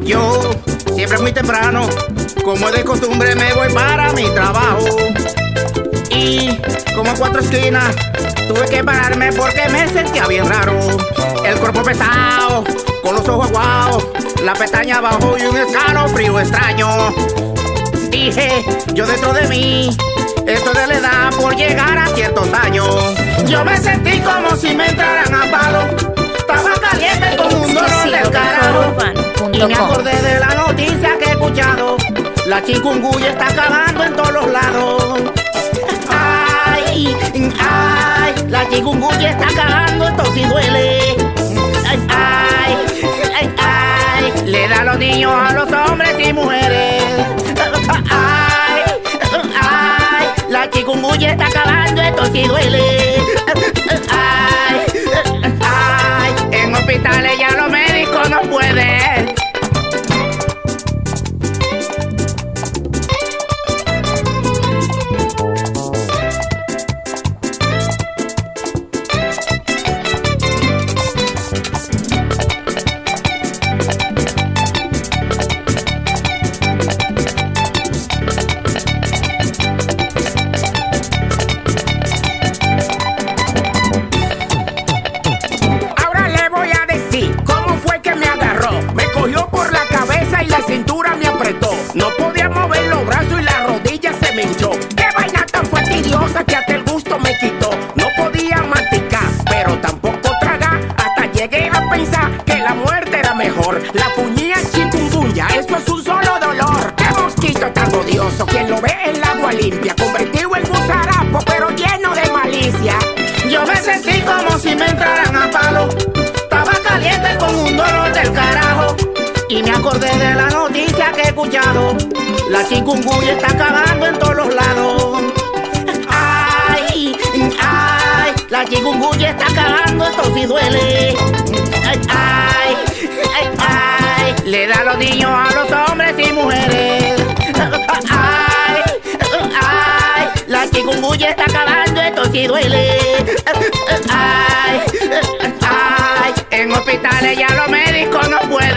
Yo, siempre muy temprano, como es de costumbre, me voy para mi trabajo. Y como a 4 esquinas, tuve que pararme porque me sentía bien raro. El cuerpo pesado, con los ojos aguados, la pestaña abajo y un escalofrío extraño. Dije, yo dentro de mí, esto de la edad por llegar a ciertos años. Yo me sentí como si me entraran a palo. Estaba caliente con un dolor del carajo. Y me acordé de la noticia que he escuchado. La chikungunya está acabando en todos los lados. Ay, ay, la chikungunya está acabando, esto sí duele. Ay, ay, ay, ay, le da a los niños, a los hombres y mujeres. Ay, ay, la chikungunya está acabando, esto sí duele. Ay, ay, en hospitales ya los médicos no pueden. No podía mover los brazos y la rodilla se me hinchó. Qué vaina tan fastidiosa que hasta el gusto me quitó. No podía masticar, pero tampoco tragar. Hasta llegué a pensar que la muerte era mejor. La puñía chikungunya, eso es un solo dolor. Qué mosquito tan odioso, quien lo ve en el agua limpia, convertido en gusarapo, pero lleno de malicia. Yo me sentí como si me entraran a palo. Estaba caliente con un dolor del carajo. Y me acordé de la noticia que he escuchado. La chikungunya está acabando en todos los lados. Ay, ay, la chikungunya está acabando, esto sí duele. Ay, ay, ay, ay, le da a los niños, a los hombres y mujeres. Ay, ay, la chikungunya está acabando, esto sí duele. Ay, ay, en hospitales ya los médicos no pueden.